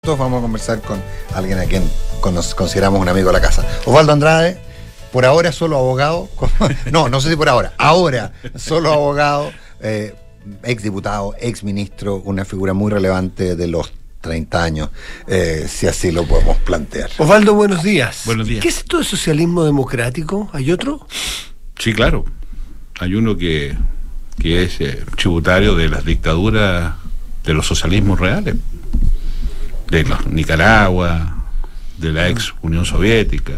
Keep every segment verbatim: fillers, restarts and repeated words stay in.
Todos vamos a conversar con alguien a quien consideramos un amigo de la casa. Osvaldo Andrade, por ahora solo abogado, no, no sé si por ahora, ahora solo abogado, eh, ex diputado, ex ministro, una figura muy relevante de los treinta años, eh, si así lo podemos plantear. Osvaldo, buenos días. Buenos días. ¿Qué es esto de socialismo democrático? ¿Hay otro? Sí, claro. Hay uno que, que es eh, tributario de las dictaduras, de los socialismos reales. De la Nicaragua, de la ex Unión Soviética,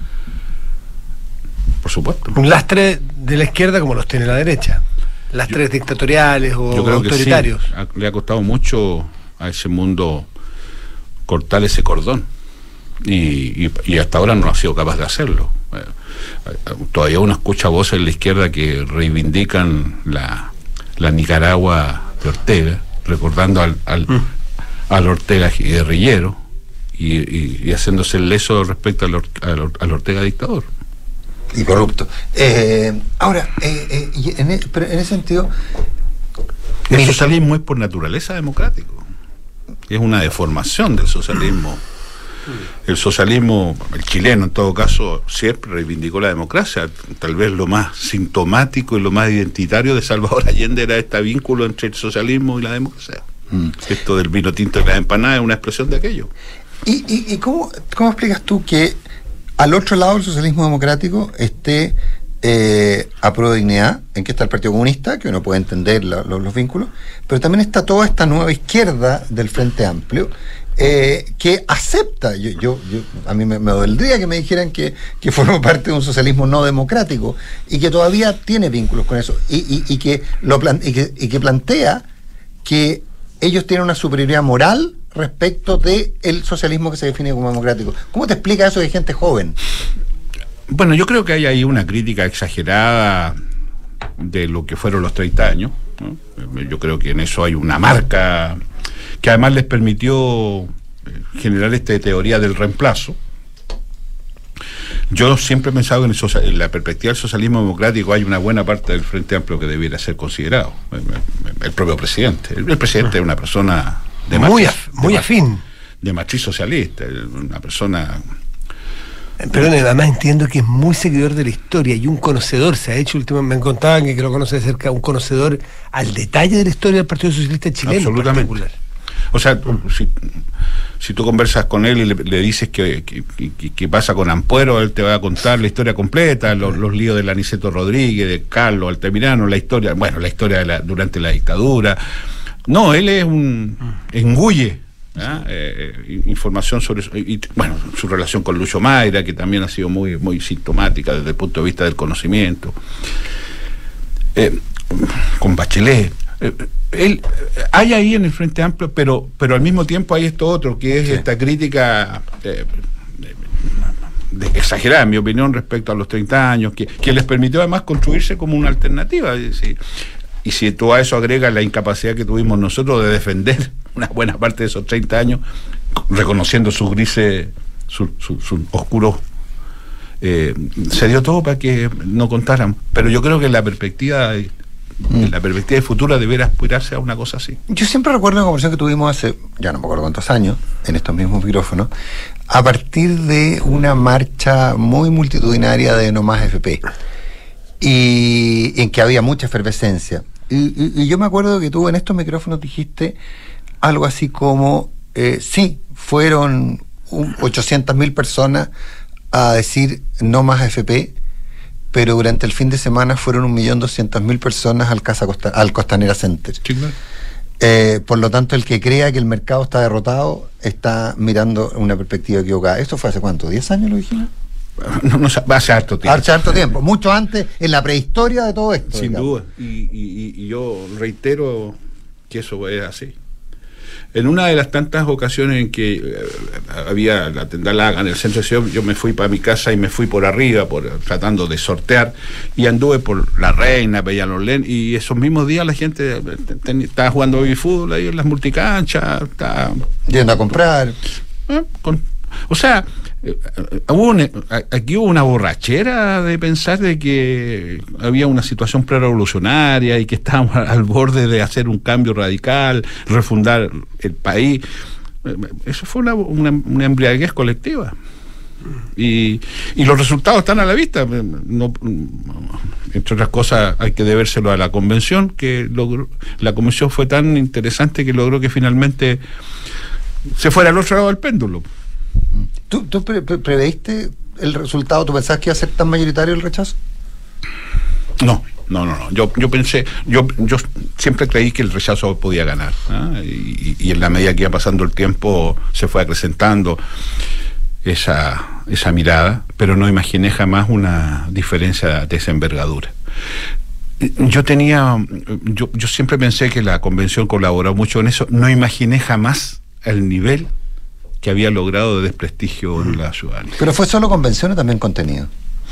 por supuesto. Un lastre de la izquierda como los tiene la derecha, lastres yo, dictatoriales o yo creo autoritarios. Que sí. Le ha costado mucho a ese mundo cortar ese cordón y, y, y hasta ahora no ha sido capaz de hacerlo. Todavía uno escucha voces en la izquierda que reivindican la, la Nicaragua de Ortega, recordando al, al mm. al Ortega guerrillero y, y, y haciéndose el leso respecto al, al, al Ortega dictador y corrupto. Eh, ahora, eh, eh, en, el, pero en ese sentido, el mire, socialismo es por naturaleza democrático, es una deformación del socialismo. El socialismo, el chileno en todo caso, siempre reivindicó la democracia. Tal vez lo más sintomático y lo más identitario de Salvador Allende era este vínculo entre el socialismo y la democracia. Mm. Esto del vino tinto y las empanadas es una expresión de aquello. ¿Y, y, y cómo, cómo explicas tú que al otro lado del socialismo democrático esté eh, a Prueba de Dignidad, en que está el Partido Comunista, que uno puede entender la, los, los vínculos, pero también está toda esta nueva izquierda del Frente Amplio, eh, que acepta, yo, yo, yo a mí me, me dolería que me dijeran que, que formo parte de un socialismo no democrático y que todavía tiene vínculos con eso y, y, y, que, lo plan, y, que, y que plantea que ellos tienen una superioridad moral respecto de el socialismo que se define como democrático. ¿Cómo te explica eso de gente joven? Bueno, yo creo que hay ahí una crítica exagerada de lo que fueron los treinta años, ¿no? Yo creo que en eso hay una marca que además les permitió generar esta teoría del reemplazo. Yo siempre he pensado que en, el social, en la perspectiva del socialismo democrático hay una buena parte del Frente Amplio que debiera ser considerado. El propio presidente. El, el presidente es una persona de muy, matriz, af, muy de, afín. De matriz socialista, una persona... Pero además entiendo que es muy seguidor de la historia y un conocedor. Se ha hecho últimamente, me contaban que, que lo conoce de cerca, un conocedor al detalle de la historia del Partido Socialista Chileno. Absolutamente. Particular. O sea, si, si tú conversas con él y le, le dices que, que, que, que pasa con Ampuero, él te va a contar la historia completa, los, los líos de Aniceto Rodríguez, de Carlos Altamirano, la historia, bueno, la historia de la, durante la dictadura. No, él es un engulle, ¿ah? eh, información sobre su, y, bueno, su relación con Lucho Mayra, que también ha sido muy, muy sintomática desde el punto de vista del conocimiento. Eh, con Bachelet. Eh, él hay ahí en el Frente Amplio, pero pero al mismo tiempo hay esto otro, que es sí. esta crítica eh, de, de, exagerada, en mi opinión, respecto a los treinta años, que, que les permitió además construirse como una alternativa. Es decir, y si tú a eso agregas la incapacidad que tuvimos nosotros de defender una buena parte de esos treinta años, reconociendo sus grises, sus su, su oscuros, eh, se dio todo para que no contaran. Pero yo creo que la perspectiva... en la perspectiva futura deberá aspirarse a una cosa así. Yo siempre recuerdo una conversación que tuvimos hace, ya no me acuerdo cuántos años, en estos mismos micrófonos, a partir de una marcha muy multitudinaria de No Más F P, y en que había mucha efervescencia. Y, y, y yo me acuerdo que tú en estos micrófonos dijiste algo así como, eh, sí, fueron ochocientas mil personas a decir No Más F P, pero durante el fin de semana fueron un millón doscientas mil personas al, Casa Costa, al Costanera Center. Sí, claro. eh, por lo tanto, el que crea que el mercado está derrotado está mirando una perspectiva equivocada. ¿Esto fue hace cuánto? ¿diez años lo dijimos? No, no, hace harto tiempo. Hace harto tiempo, mucho antes, en la prehistoria de todo esto. Sin digamos. duda, y, y, y yo reitero que eso es así. En una de las tantas ocasiones en que eh, había la Tendalaga en el centro de ciudad, yo me fui para mi casa y me fui por arriba, por tratando de sortear, y anduve por La Reina, Peñalolén, y esos mismos días la gente ten, estaba jugando baby fútbol ahí en las multicanchas, estaba yendo a comprar. ¿eh? Con, o sea, eh, hubo un, aquí hubo una borrachera de pensar de que había una situación prerevolucionaria y que estábamos al borde de hacer un cambio radical, refundar el país. Eso fue una, una, una embriaguez colectiva. Y, y los resultados están a la vista. No, entre otras cosas, hay que debérselo a la convención, que logró, la convención fue tan interesante que logró que finalmente se fuera al otro lado del péndulo. ¿Tú, tú pre pre preveíste el resultado? ¿Tú pensabas que iba a ser tan mayoritario el rechazo? No, no, no, no. Yo, yo pensé, yo, yo siempre creí que el rechazo podía ganar, ¿eh? y, y en la medida que iba pasando el tiempo se fue acrecentando esa, esa mirada, pero no imaginé jamás una diferencia de esa envergadura. Yo tenía, yo, yo siempre pensé que la convención colaboró mucho en eso, no imaginé jamás el nivel que había logrado de desprestigio en la ciudadanía. ¿Pero fue solo convención o también contenido?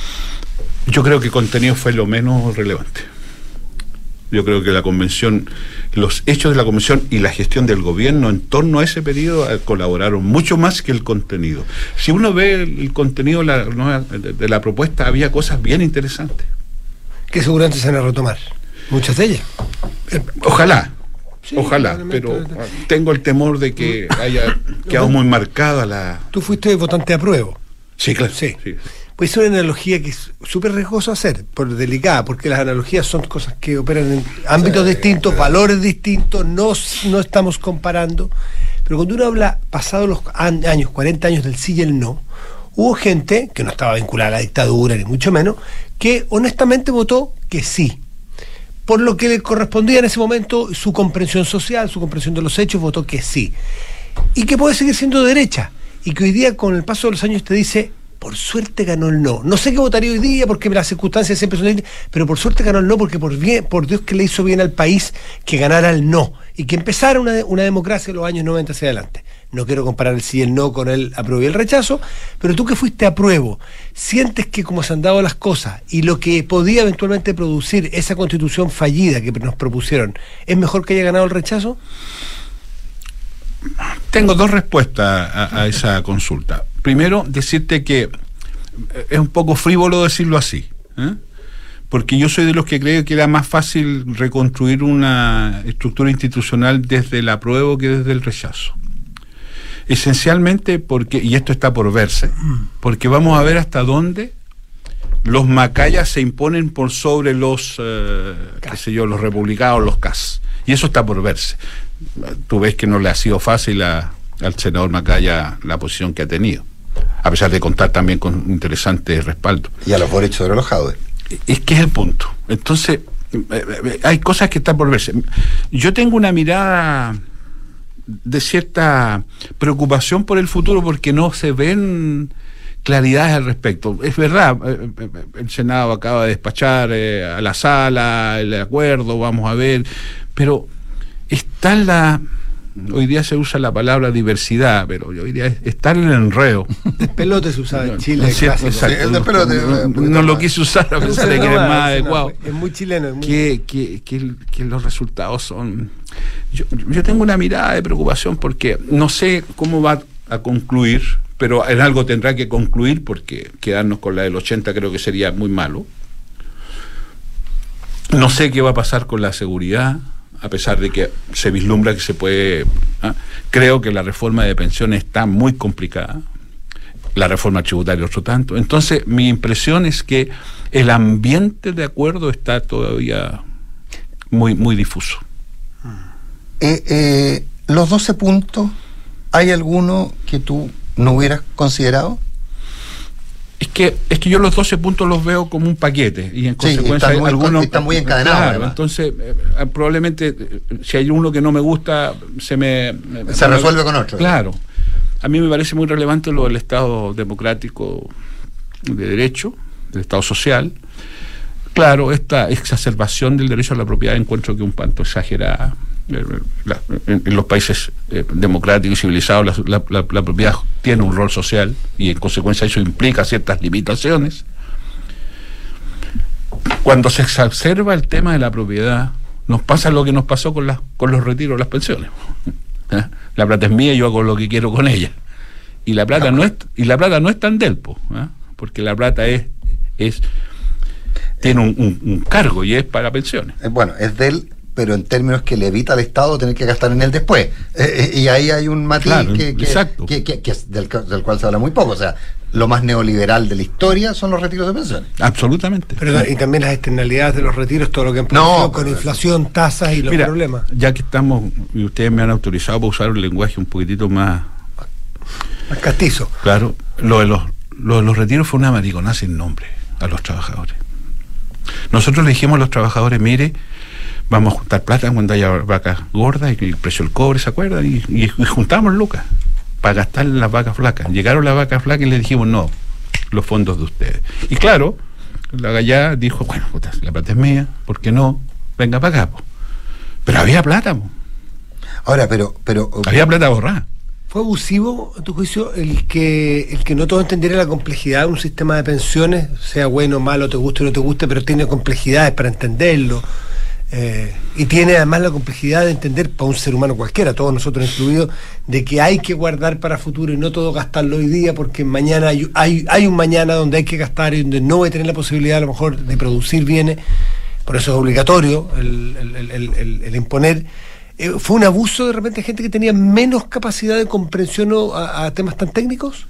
Yo creo que contenido fue lo menos relevante. Yo creo que la convención, los hechos de la convención y la gestión del gobierno en torno a ese periodo eh, colaboraron mucho más que el contenido. Si uno ve el, el contenido la, no, de, de la propuesta, había cosas bien interesantes. Que seguramente se van a retomar, muchas de ellas. Eh, ojalá, sí, ojalá, pero tengo el temor de que haya quedado muy marcada la... Tú fuiste votante a prueba. Sí, claro. Sí. sí. Pues es una analogía que es súper riesgoso hacer, por delicada, porque las analogías son cosas que operan en ámbitos sí, distintos, sí. valores distintos, no, no estamos comparando. Pero cuando uno habla, pasados los años, cuarenta años del sí y el no, hubo gente que no estaba vinculada a la dictadura, ni mucho menos, que honestamente votó que sí. Por lo que le correspondía en ese momento su comprensión social, su comprensión de los hechos, votó que sí. Y que puede seguir siendo derecha. Y que hoy día, con el paso de los años, te dice... por suerte ganó el no. No sé qué votaría hoy día porque las circunstancias siempre son... Pero por suerte ganó el no porque por bien, por Dios que le hizo bien al país que ganara el no. Y que empezara una, una democracia en los años noventa hacia adelante. No quiero comparar el sí y el no con el apruebo y el rechazo, pero tú que fuiste apruebo, ¿sientes que como se han dado las cosas y lo que podía eventualmente producir esa constitución fallida que nos propusieron, es mejor que haya ganado el rechazo? Tengo dos respuestas a, a esa consulta. Primero, decirte que es un poco frívolo decirlo así, ¿eh? Porque yo soy de los que creo que era más fácil reconstruir una estructura institucional desde el apruebo que desde el rechazo. Esencialmente porque, y esto está por verse, porque vamos a ver hasta dónde los macayas se imponen por sobre los, eh, qué sé yo, los republicanos, los C A S. Y eso está por verse. Tú ves que no le ha sido fácil a, al senador Macaya la posición que ha tenido, a pesar de contar también con un interesante respaldo. Y a los Boric sobre los Jaude. Es que es el punto. Entonces, hay cosas que están por verse. Yo tengo una mirada de cierta preocupación por el futuro porque no se ven claridades al respecto. Es verdad, el Senado acaba de despachar eh, a la sala el acuerdo, vamos a ver, pero está en la... Hoy día se usa la palabra diversidad, pero hoy día está en el enredo. Despelote se usaba en Chile. Sí, exacto. Sí, el despelote, no, no, no lo quise usar a pesar de que es más adecuado. Es muy chileno. Es muy que, que, que, que los resultados son... Yo, yo tengo una mirada de preocupación porque no sé cómo va a concluir, pero en algo tendrá que concluir porque quedarnos con la del ochenta creo que sería muy malo. No sé qué va a pasar con la seguridad, a pesar de que se vislumbra que se puede... ¿eh? Creo que la reforma de pensiones está muy complicada, la reforma tributaria otro tanto. Entonces, mi impresión es que el ambiente de acuerdo está todavía muy, muy difuso. Eh, eh, los doce puntos, ¿hay alguno que tú no hubieras considerado? Es que, es que yo los doce puntos los veo como un paquete y en sí, consecuencia están muy, algunos están muy encadenados. Claro, entonces eh, probablemente eh, si hay uno que no me gusta se me se me, resuelve con otro. Claro, a mí me parece muy relevante lo del Estado democrático de derecho, del Estado social. Claro, esta exacerbación del derecho a la propiedad encuentro que un tanto exagerada. La, en, en los países eh, democráticos y civilizados la, la, la propiedad tiene un rol social y en consecuencia eso implica ciertas limitaciones. Cuando se exacerba el tema de la propiedad nos pasa lo que nos pasó con, la, con los retiros de las pensiones. ¿Eh? La plata es mía y yo hago lo que quiero con ella y la plata no es y la plata no es tan del po, ¿eh? Porque la plata es es tiene un, un, un cargo y es para pensiones. Bueno, es del pero en términos que le evita al Estado tener que gastar en él después. Eh, y ahí hay un matiz Claro, que, que, exacto. que, que, que es del, del cual se habla muy poco. O sea, lo más neoliberal de la historia son los retiros de pensiones. Absolutamente. Pero, y también las externalidades de los retiros, todo lo que han producido No, con pero- inflación, tasas y los Mira, problemas. ya que estamos, y ustedes me han autorizado para usar un lenguaje un poquitito más Más castizo. claro, lo de los, lo de los retiros fue una mariconada sin nombre a los trabajadores. Nosotros le dijimos a los trabajadores, mire, vamos a juntar plata cuando haya vacas gordas y el precio del cobre, ¿se acuerdan? Y, y, y juntamos lucas para gastar en las vacas flacas. Llegaron las vacas flacas y les dijimos, no, los fondos de ustedes. Y claro, la gallada dijo, bueno, puta, la plata es mía, ¿por qué no? Venga para acá, po. Pero había plata, po. Ahora, pero... pero Había plata ahorrada. ¿Fue abusivo, a tu juicio, el que el que no todo entendiera la complejidad de un sistema de pensiones, sea bueno, malo, te guste o no te guste, pero tiene complejidades para entenderlo? Eh, y tiene además la complejidad de entender para un ser humano cualquiera, todos nosotros incluidos, de que hay que guardar para futuro y no todo gastarlo hoy día, porque mañana hay, hay, hay un mañana donde hay que gastar y donde no voy a tener la posibilidad a lo mejor de producir bienes. Por eso es obligatorio el, el, el, el, el, el imponer. Eh, ¿Fue un abuso de repente de gente que tenía menos capacidad de comprensión a, a temas tan técnicos?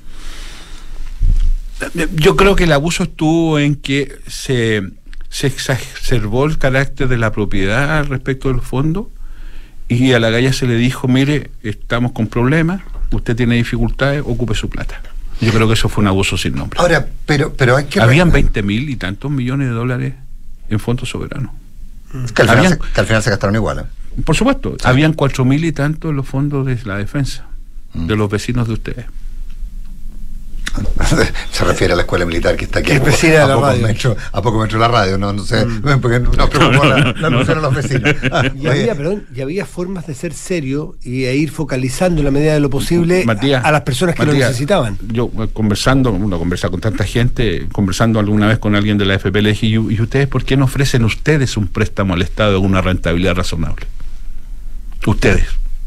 Yo creo que el abuso estuvo en que se, se exacerbó el carácter de la propiedad respecto de los fondos y a la galla se le dijo, mire, estamos con problemas, usted tiene dificultades, ocupe su plata. Yo creo que eso fue un abuso sin nombre. ahora, pero, pero hay que... Habían veinte mil y tantos millones de dólares en fondos soberanos. Que al, final habían- se, que al final se gastaron igual. ¿eh? Por supuesto, habían cuatro mil y tantos en los fondos de la defensa, Mm. de los vecinos de ustedes. Se refiere a la escuela militar que está aquí Que es a, poco- vecina de a la pocos radio. metros, a poco metros de la radio, no, no sé, Mm. porque nos preocupó la, la anunciaron a los vecinos. Ah, Y oye, había, perdón, y había formas de ser serio y e ir focalizando en la medida de lo posible Matías, a, a las personas que lo Matías, necesitaban. Yo eh, conversando, uno conversa con tanta gente, conversando alguna vez con alguien de la A F P, le dije, ¿y, y ustedes por qué no ofrecen ustedes un préstamo al Estado de una rentabilidad razonable? Ustedes.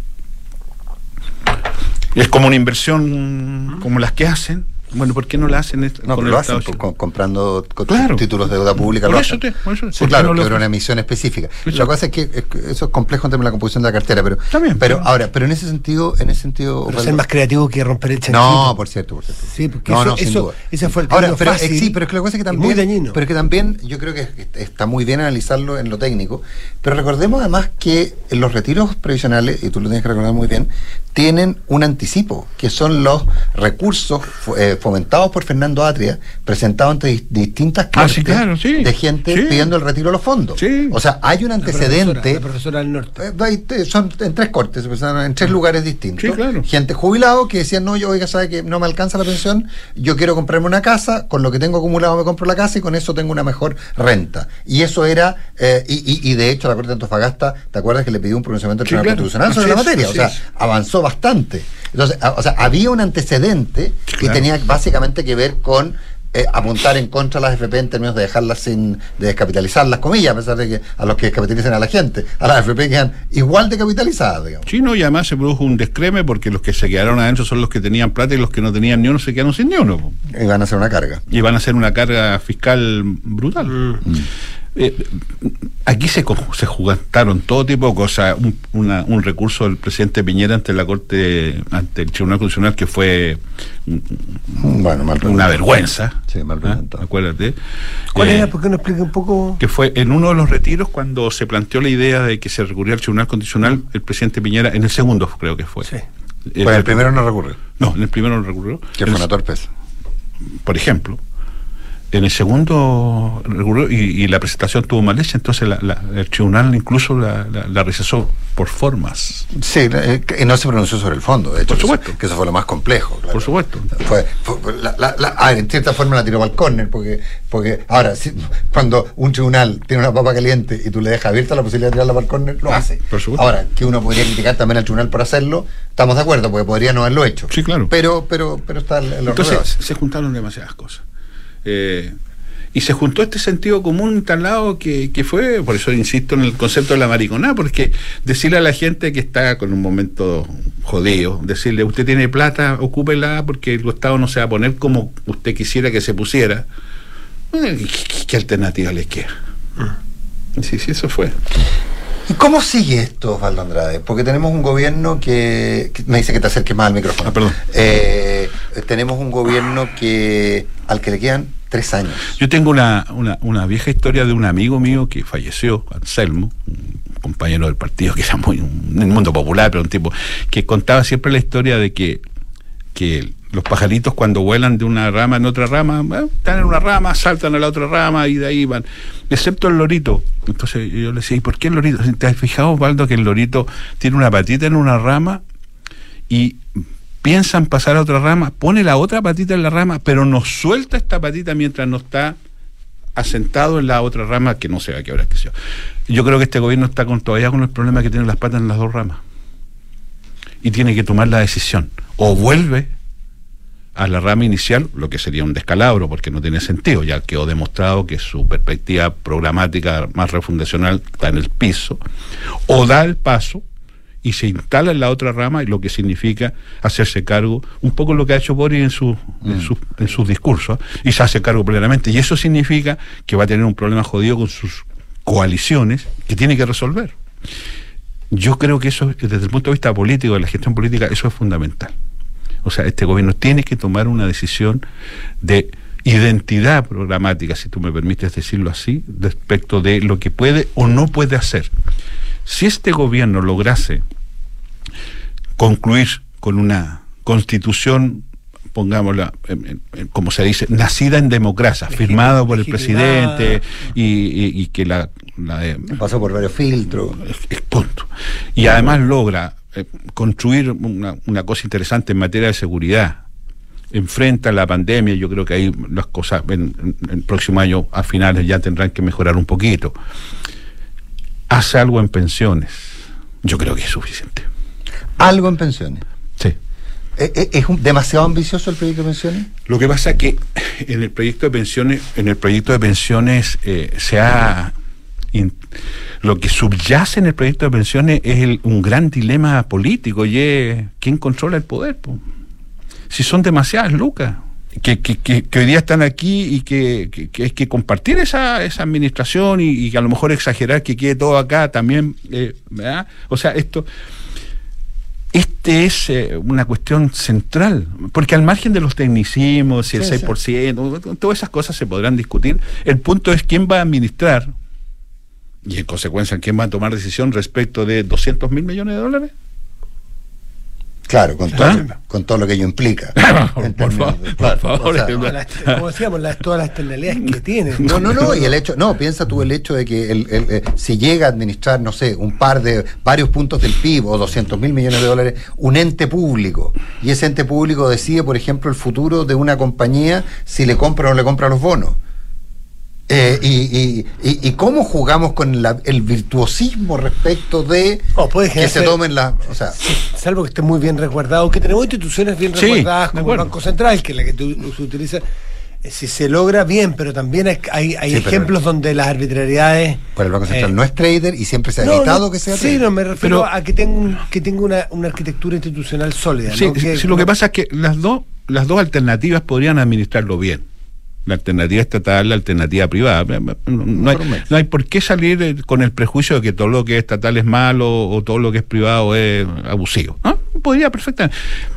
Es como una inversión como las que hacen. Bueno, ¿por qué no la hacen est- no, con pero el lo Estado? hacen por- comprando co- Claro. títulos de deuda pública. Por lo eso hacen. te- por eso- Sí, ¿por qué claro, no lo que era una ofrecen? emisión específica. Exacto. La cosa es que es que eso es complejo en términos de la composición de la cartera, pero, Está bien, pero pero- ahora, pero en ese sentido, en ese sentido, Pero Osvaldo- ser más creativo que romper el chanchito. no, por cierto, por cierto. Sí, porque No, eso, no, sin eso- duda. ese fue el Ahora, camino pero, eh, fácil sí, pero es que la cosa es que y también, muy dañino. pero es que también yo creo que est- está muy bien analizarlo en lo técnico, pero recordemos además que los retiros previsionales, y tú lo tienes que recordar muy bien, tienen un anticipo, que son los recursos fu- eh, fomentados por Fernando Atria, presentados ante dis- distintas Ah, cortes sí, claro, sí. de gente Sí. pidiendo el retiro de los fondos. Sí. O sea, hay un La antecedente. profesora, la profesora del norte. Eh, hay te- son en tres cortes, o sea, en tres lugares distintos. Sí, claro. Gente jubilado que decían, no, yo oiga, sabe que no me alcanza la pensión, yo quiero comprarme una casa, con lo que tengo acumulado me compro la casa y con eso tengo una mejor renta. Y eso era, eh, y, y, y de hecho la Corte de Antofagasta, ¿te acuerdas que le pidió un pronunciamiento del Sí, Tribunal claro. Constitucional sobre Así la es, materia? O así sea, es. avanzó bastante. Entonces, a- o sea, había un antecedente Sí, que claro. tenía básicamente que ver con eh, apuntar en contra de las F P en términos de dejarlas sin, de descapitalizar las comillas, a pesar de que a los que descapitalicen a la gente, a las F P quedan igual de capitalizadas, digamos. Sí, no, y además se produjo un descreme porque los que se quedaron adentro son los que tenían plata y los que no tenían ni uno se quedaron sin ni uno, po. Y van a hacer una carga. Y van a hacer una carga fiscal brutal. Mm. Eh, aquí se, co- se jugaron todo tipo de cosas. Un, una- un recurso del presidente Piñera ante la Corte, ante el Tribunal Constitucional, que fue mm, Bueno, mal una vergüenza. Sí, mal ¿Ah? presentado. Acuérdate. ¿Cuál Eh, era? ¿Por qué no explica un poco? que fue en uno de los retiros cuando se planteó la idea de que se recurría al Tribunal Constitucional, el presidente Piñera, en el segundo creo que fue. Sí. Eh, Pues el primero no recurre, No, en el primero no recurrió. que El- fue una torpeza. por ejemplo. En el segundo recurrió y, y la presentación tuvo mal hecha, entonces la- la- el tribunal incluso la, la, la rechazó por formas. Sí, eh, que- y no se pronunció sobre el fondo, de hecho. Por que eso- supuesto. Que eso fue lo más complejo. Claro. Por supuesto. Fue, fue- la- la- la- a ver, en cierta forma la tiró para el córner, porque, porque ahora, si- cuando un tribunal tiene una papa caliente y tú le dejas abierta la posibilidad de tirarla para el córner, lo Ah, hace. por supuesto. Ahora, que uno podría criticar también al tribunal por hacerlo, estamos de acuerdo, porque podría no haberlo hecho. Sí, claro. Pero, pero, pero está el, el Entonces horror. se juntaron demasiadas cosas. Eh, y se juntó este sentido común instalado que, que fue, por eso insisto en el concepto de la mariconada, porque decirle a la gente que está con un momento jodido, decirle, usted tiene plata, ocúpela porque el Estado no se va a poner como usted quisiera que se pusiera, eh, ¿qué, qué alternativa les queda? Sí, sí, eso fue. ¿Y cómo sigue esto, Osvaldo Andrade? Porque tenemos un gobierno que, que me dice que te acerques más al micrófono. Ah, perdón. Eh, tenemos un gobierno que al que le quedan tres años. Yo tengo una, una, una vieja historia de un amigo mío que falleció, Anselmo, un compañero del partido que era muy en el mundo popular, pero un tipo que contaba siempre la historia de que, que los pajaritos cuando vuelan de una rama en otra rama, bueno, están en una rama, saltan a la otra rama y de ahí van, excepto el lorito. Entonces yo le decía, ¿y por qué el lorito? ¿Te has fijado, Osvaldo, que el lorito tiene una patita en una rama y piensan pasar a otra rama, pone la otra patita en la rama, pero no suelta esta patita mientras no está asentado en la otra rama, que no sé a qué hora es que sea? Yo creo que este gobierno está con, todavía con el problema que tiene las patas en las dos ramas y tiene que tomar la decisión, o vuelve a la rama inicial, lo que sería un descalabro porque no tiene sentido, ya quedó demostrado que su perspectiva programática más refundacional está en el piso, o da el paso y se instala en la otra rama, y lo que significa hacerse cargo, un poco lo que ha hecho Boris en, su, mm. en, su, en sus discursos, y se hace cargo plenamente, y eso significa que va a tener un problema jodido con sus coaliciones que tiene que resolver. Yo creo que eso, desde el punto de vista político, de la gestión política, eso es fundamental. O sea, este gobierno tiene que tomar una decisión de identidad programática, si tú me permites decirlo así, respecto de lo que puede o no puede hacer. Si este gobierno lograse concluir con una constitución, pongámosla, eh, eh, como se dice, nacida en democracia, firmada por el presidente y, y, y que la... la eh, pasó por varios filtros. Es, es punto. Y además logra eh, construir una, una cosa interesante en materia de seguridad. Enfrenta la pandemia, yo creo que ahí las cosas en, en, en el próximo año a finales ya tendrán que mejorar un poquito. Hace algo en pensiones, yo creo que es suficiente. ¿Algo en pensiones? Sí. ¿Es, es un, demasiado ambicioso el proyecto de pensiones? Lo que pasa es que en el proyecto de pensiones, en el proyecto de pensiones eh, se ha in, lo que subyace en el proyecto de pensiones es el, un gran dilema político, y es ¿quién controla el poder? Po? Si son demasiadas lucas. Que, que, que, que hoy día están aquí y que, que, que hay que compartir esa, esa administración y, y a lo mejor exagerar que quede todo acá también, eh, ¿verdad? O sea, esto este es eh, una cuestión central, porque al margen de los tecnicismos, si el sí, seis por ciento, sí. todas esas cosas se podrán discutir. El punto es quién va a administrar y en consecuencia quién va a tomar decisión respecto de doscientos mil millones de dólares. Claro, con todo, ¿Ah? con todo lo que ello implica. por, por, favor, de, claro, por favor. O sea, no, las, como decíamos, las, todas las externalidades que tiene. No, no, no, y el hecho, no, piensa tú el hecho de que el, el, el, si llega a administrar, no sé, un par de, varios puntos del P I B o doscientos mil millones de dólares, un ente público, y ese ente público decide, por ejemplo, el futuro de una compañía, si le compra o no le compra los bonos. Eh, y, y, y, y cómo jugamos con la, el virtuosismo respecto de oh, que se tomen las... O sea, sí, salvo que esté muy bien resguardado, que tenemos instituciones bien sí, resguardadas como el Banco Central, que es la que tú, se utiliza, eh, si se logra bien, pero también hay, hay, hay sí, ejemplos donde las arbitrariedades... Pero el Banco Central eh, no es trader y siempre se ha no, evitado no, que sea sí, trader. Sí, no, me refiero pero, a que tenga, un, que tenga una, una arquitectura institucional sólida. Sí, ¿no? que, sí, lo que pasa es que las dos, las dos alternativas podrían administrarlo bien. La alternativa estatal, la alternativa privada. No hay, no hay por qué salir con el prejuicio de que todo lo que es estatal es malo o todo lo que es privado es abusivo. ¿No? Podría perfectamente.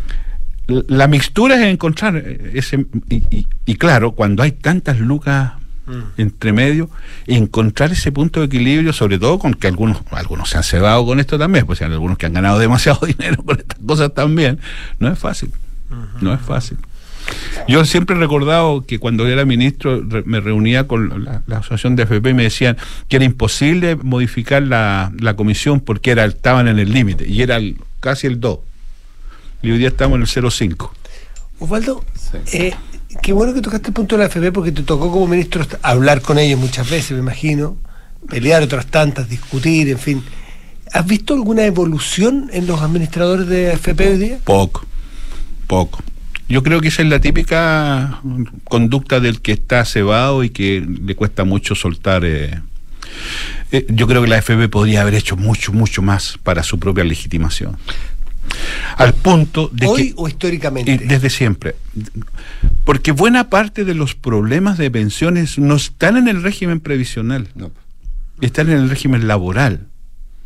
La mixtura es encontrar ese... Y, y, y claro, cuando hay tantas lucas mm. entre medio, encontrar ese punto de equilibrio, sobre todo con que algunos algunos se han cebado con esto también, pues hay algunos que han ganado demasiado dinero con estas cosas también. No es fácil. Uh-huh. No es fácil. Yo siempre he recordado que cuando era ministro re, me reunía con la, la asociación de F P y me decían que era imposible modificar la, la comisión porque era estaban en el límite y era el, casi el dos y hoy día estamos en el cero coma cinco. Osvaldo, sí. eh, qué bueno que tocaste el punto de la F P porque te tocó como ministro hablar con ellos muchas veces, me imagino, pelear otras tantas, discutir, en fin. ¿Has visto alguna evolución en los administradores de F P hoy día? Poco, poco. Yo creo que esa es la típica conducta del que está cebado y que le cuesta mucho soltar. Eh. Eh, yo creo que la F P podría haber hecho mucho, mucho más para su propia legitimación. Al punto de ¿Hoy que, o históricamente? Eh, desde siempre. Porque buena parte de los problemas de pensiones no están en el régimen previsional, no. Están en el régimen laboral.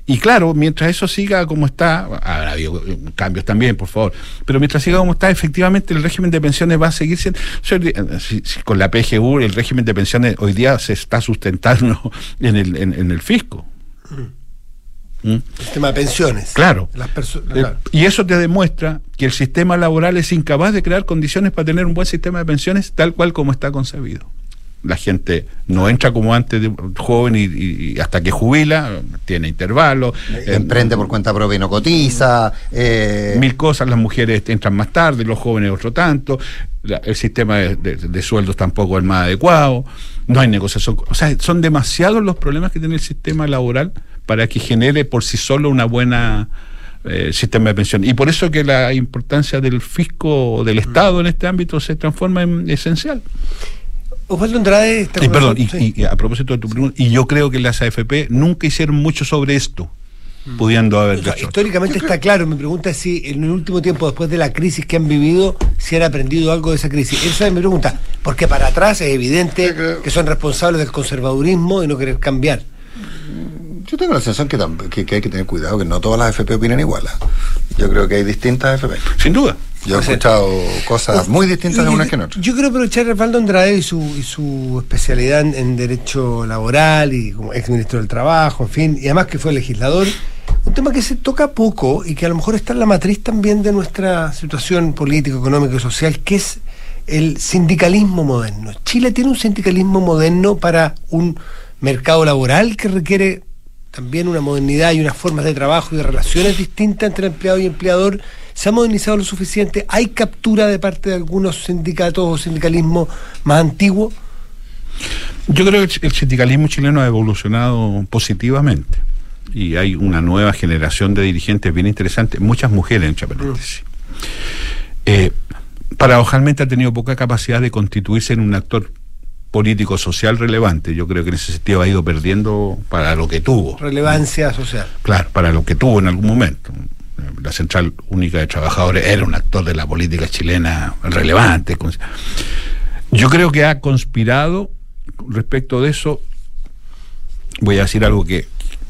Y claro, mientras eso siga como está, habrá habido cambios también, por favor, pero mientras siga como está, efectivamente el régimen de pensiones va a seguir siendo, si, si, con la P G U el régimen de pensiones hoy día se está sustentando en el, en, en el fisco. Mm. ¿Mm? El tema de pensiones. Claro. Las claro. Y eso te demuestra que el sistema laboral es incapaz de crear condiciones para tener un buen sistema de pensiones tal cual como está concebido. La gente no entra como antes de joven y, y hasta que jubila, tiene intervalos. Emprende eh, por cuenta propia y no cotiza. Eh... Mil cosas, las mujeres entran más tarde, los jóvenes otro tanto, la, el sistema de, de, de sueldos tampoco es más adecuado, no hay negociación. O sea, son demasiados los problemas que tiene el sistema laboral para que genere por sí solo una buena eh, sistema de pensión. Y por eso que la importancia del fisco, del Estado en este ámbito se transforma en esencial. Osvaldo Andrade está y, perdón, y, sí. y a propósito de tu pregunta, y yo creo que las A F P nunca hicieron mucho sobre esto, mm. pudiendo haber o sea, históricamente está claro. Mi pregunta es si en el último tiempo, después de la crisis que han vivido, si han aprendido algo de esa crisis. Esa es mi pregunta, porque para atrás es evidente que son responsables del conservadurismo y no querer cambiar. Yo tengo la sensación que, que, que hay que tener cuidado, que no todas las A F P opinan igual. Yo creo que hay distintas A F P. Sin duda. Yo he escuchado cosas muy distintas de unas que en otras. Yo quiero aprovechar a Osvaldo Andrade y su, y su especialidad en, en Derecho Laboral y como ex ministro del Trabajo, en fin, y además que fue legislador. Un tema que se toca poco y que a lo mejor está en la matriz también de nuestra situación política, económica y social, que es el sindicalismo moderno. Chile tiene un sindicalismo moderno para un mercado laboral que requiere también una modernidad y unas formas de trabajo y de relaciones distintas entre empleado y empleador. ¿Se ha modernizado lo suficiente? ¿Hay captura de parte de algunos sindicatos o sindicalismo más antiguo? Yo creo que el sindicalismo chileno ha evolucionado positivamente y hay una nueva generación de dirigentes bien interesantes, muchas mujeres entre paréntesis. Mm. Eh, paradojalmente ha tenido poca capacidad de constituirse en un actor político social relevante. Yo creo que en ese sentido ha ido perdiendo para lo que tuvo. Relevancia social. Claro, para lo que tuvo en algún momento. La Central Única de Trabajadores era un actor de la política chilena relevante. Yo creo que ha conspirado respecto de eso. Voy a decir algo que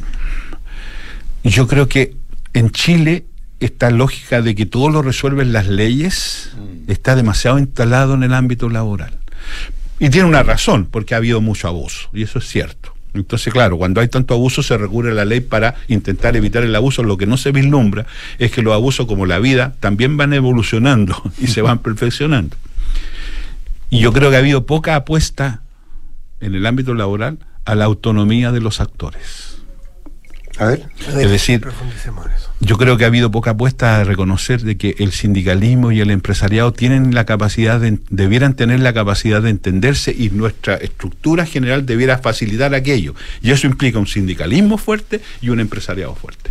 yo creo que en Chile esta lógica de que todo lo resuelven las leyes está demasiado instalado en el ámbito laboral. Y tiene una razón, porque ha habido mucho abuso, y eso es cierto. Entonces, claro, cuando hay tanto abuso se recurre a la ley para intentar evitar el abuso. Lo que no se vislumbra es que los abusos, como la vida, también van evolucionando y se van perfeccionando. Y yo creo que ha habido poca apuesta en el ámbito laboral a la autonomía de los actores. A ver, a ver, es decir, yo creo que ha habido poca apuesta a reconocer de que el sindicalismo y el empresariado tienen la capacidad de, debieran tener la capacidad de entenderse y nuestra estructura general debiera facilitar aquello. Y eso implica un sindicalismo fuerte y un empresariado fuerte.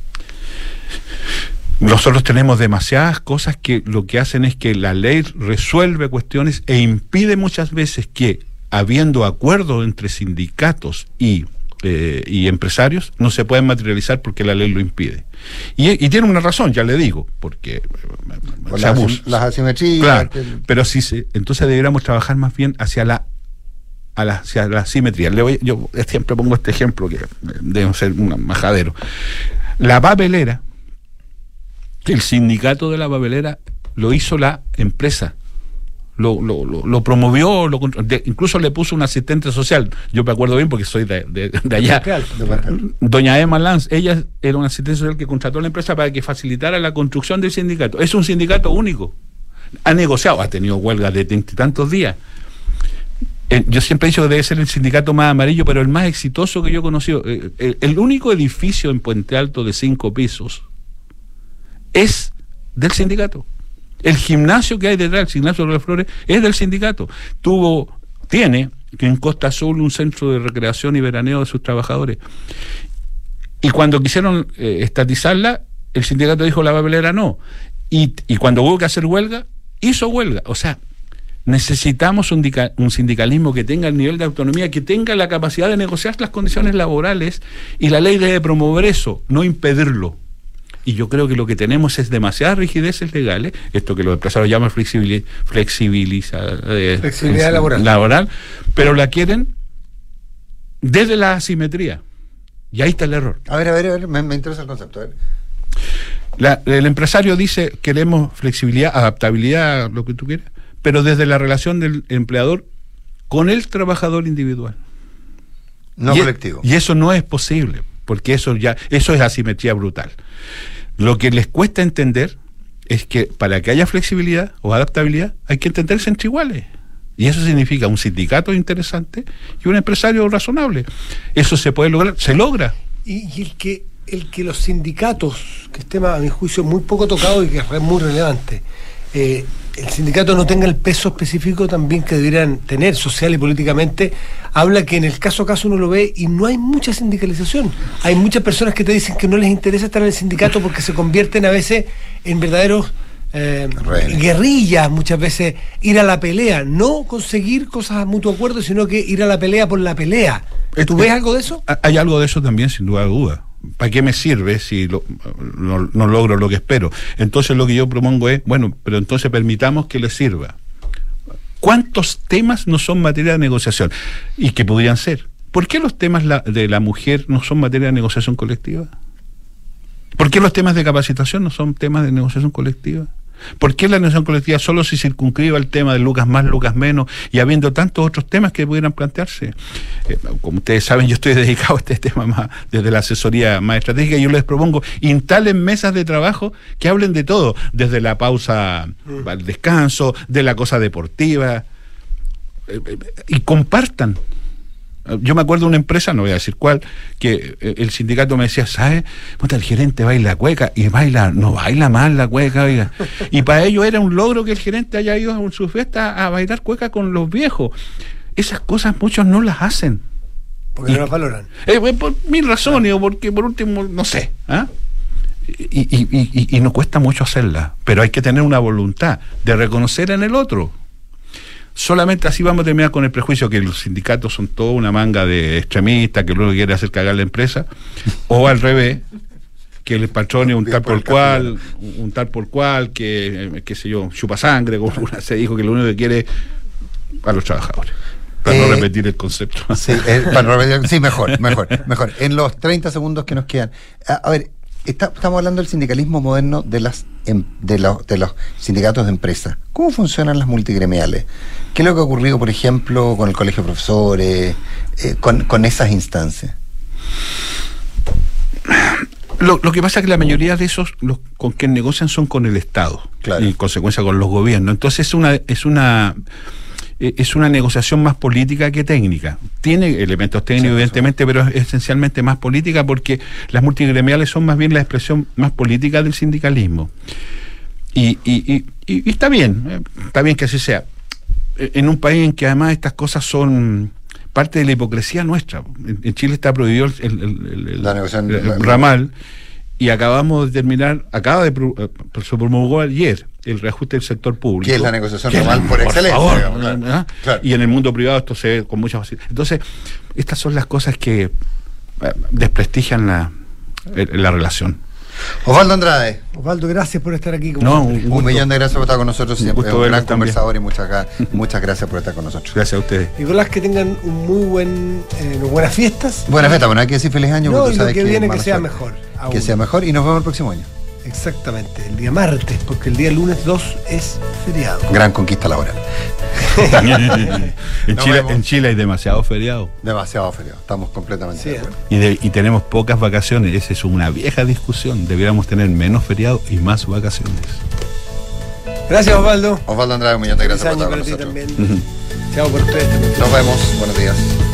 Nosotros tenemos demasiadas cosas que lo que hacen es que la ley resuelve cuestiones e impide muchas veces que, habiendo acuerdo entre sindicatos y Eh, y empresarios, no se pueden materializar porque la ley lo impide. Y, y tiene una razón, ya le digo, porque se las, abusa. Las asimetrías. Claro, el... pero sí, se, entonces deberíamos trabajar más bien hacia la a la, hacia la simetría. Le voy, yo siempre pongo este ejemplo que debe ser un majadero. La papelera, el sindicato de la papelera lo hizo la empresa. Lo, lo, lo, lo promovió, lo, de, incluso le puso un asistente social. Yo me acuerdo bien porque soy de, de, de allá. Doña Emma Lanz, ella era una asistente social que contrató a la empresa para que facilitara la construcción del sindicato. Es un sindicato único. Ha negociado, ha tenido huelgas de tantos días. Eh, yo siempre he dicho que debe ser el sindicato más amarillo, pero el más exitoso que yo he conocido. Eh, el, el único edificio en Puente Alto de cinco pisos es del sindicato. El gimnasio que hay detrás, el gimnasio de las Flores, es del sindicato. Tuvo, tiene en Costa Azul un centro de recreación y veraneo de sus trabajadores. Y cuando quisieron eh, estatizarla, el sindicato dijo la papelera no. Y, y cuando hubo que hacer huelga, hizo huelga. O sea, necesitamos un, un sindicalismo que tenga el nivel de autonomía, que tenga la capacidad de negociar las condiciones laborales, y la ley debe promover eso, no impedirlo. Y yo creo que lo que tenemos es demasiadas rigideces legales, esto que los empresarios llaman flexibil, flexibiliza, eh, flexibilidad laboral. laboral, pero la quieren desde la asimetría. Y ahí está el error. A ver, a ver, a ver, me, me interesa el concepto. A ver. La, el empresario dice, queremos flexibilidad, adaptabilidad, lo que tú quieras, pero desde la relación del empleador con el trabajador individual. No y colectivo. Es, y eso no es posible, porque eso ya, eso es asimetría brutal. Lo que les cuesta entender es que para que haya flexibilidad o adaptabilidad hay que entenderse entre iguales. Y eso significa un sindicato interesante y un empresario razonable. Eso se puede lograr, se logra. Y, y el que el que los sindicatos, que es tema a mi juicio muy poco tocado y que es muy relevante, eh, el sindicato no tenga el peso específico también que deberían tener social y políticamente, habla que en el caso a caso uno lo ve y no hay mucha sindicalización. Hay muchas personas que te dicen que no les interesa estar en el sindicato porque se convierten a veces en verdaderos eh, guerrillas, muchas veces ir a la pelea, no conseguir cosas a mutuo acuerdo, sino que ir a la pelea por la pelea. ¿Tú ves algo de eso? Hay algo de eso también, sin duda duda. ¿Para qué me sirve si lo, no, no logro lo que espero? Entonces lo que yo propongo es, bueno, pero entonces permitamos que les sirva. ¿Cuántos temas no son materia de negociación? Y que podrían ser. ¿Por qué los temas la, de la mujer no son materia de negociación colectiva? ¿Por qué los temas de capacitación no son temas de negociación colectiva? ¿Por qué la negociación colectiva solo se circunscribe al tema de lucas más, lucas menos, y habiendo tantos otros temas que pudieran plantearse? Eh, como ustedes saben, yo estoy dedicado a este tema más desde la asesoría más estratégica, y yo les propongo, instalen mesas de trabajo que hablen de todo, desde la pausa mm. al descanso, de la cosa deportiva, eh, eh, y compartan. Yo me acuerdo de una empresa, no voy a decir cuál, que el sindicato me decía, ¿sabes? El gerente baila cueca, y baila, no baila mal la cueca, oiga. Y para ellos era un logro que el gerente haya ido a su fiesta a bailar cueca con los viejos. Esas cosas muchos no las hacen. Porque y, no las valoran. Eh, por mil razones, o porque por último, no sé. ¿ah? Y, y, y, y, y no cuesta mucho hacerlas, pero hay que tener una voluntad de reconocer en el otro. Solamente así vamos a terminar con el prejuicio que los sindicatos son toda una manga de extremistas que luego quiere hacer cagar la empresa, o al revés, que el patrón es un tal por cual, un tal por cual, que, qué sé yo, chupa sangre, como una se dijo que lo único que quiere es a los trabajadores. Para eh, no repetir el concepto. Sí, eh, para no repetir, sí, mejor, mejor, mejor. En los treinta segundos que nos quedan. A, a ver, está, estamos hablando del sindicalismo moderno de las de los, de los sindicatos de empresas. ¿Cómo funcionan las multigremiales? ¿Qué es lo que ha ocurrido, por ejemplo, con el colegio de profesores, eh, con, con esas instancias? Lo, lo que pasa es que la mayoría de esos, los con quien negocian son con el Estado, claro, y en consecuencia con los gobiernos. Entonces es una es una es una negociación más política que técnica. Tiene elementos técnicos, sí, evidentemente, sí, pero es esencialmente más política, porque las multigremiales son más bien la expresión más política del sindicalismo. Y, y, y, y está bien, está bien que así sea. En un país en que además estas cosas son parte de la hipocresía nuestra. En Chile está prohibido el, el, el, el, la negociación, el, el ramal, y acabamos de terminar, acaba de se promulgó ayer el reajuste del sector público. Que es la negociación ramal por, por excelencia. Favor, digamos, claro. Claro. Y en el mundo privado esto se ve con mucha facilidad. Entonces, estas son las cosas que eh, desprestigian la, la relación. Osvaldo Andrade. Osvaldo, gracias por estar aquí. No, un, un millón de gracias por estar con nosotros. Un, siempre, un gran conversador, y muchas, muchas gracias por estar con nosotros. Gracias a ustedes. Nicolás, que tengan un muy buen, eh, buenas fiestas. Buenas fiestas, bueno, hay que decir feliz año. No, tú y sabes lo que, que viene que sea suerte. mejor. Aún. Que sea mejor, y nos vemos el próximo año. Exactamente, el día martes, porque el día lunes dos es feriado. Gran conquista laboral. en, Chile, en Chile hay demasiado feriado. Demasiado feriado, estamos completamente sí, de acuerdo. Y, de, y tenemos pocas vacaciones, esa es una vieja discusión. Deberíamos tener menos feriado y más vacaciones. Gracias, Osvaldo. Osvaldo Andrade, un millón de gracias por estar con nosotros. Uh-huh. Chao por ustedes también. Nos vemos, buenos días.